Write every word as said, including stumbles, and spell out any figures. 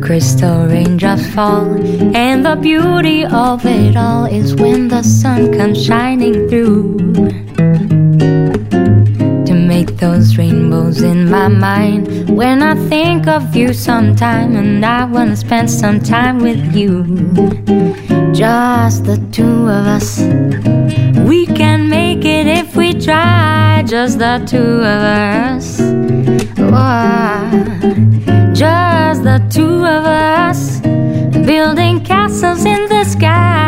crystal raindrops fall, and the beauty of it all is when the sun comes shining through to make those rainbows in my mind. When I think of you sometime, and I wanna spend some time with you, just the two of us. We can make it if we try, just the two of us. Oh, just the two of us, building castles in the sky.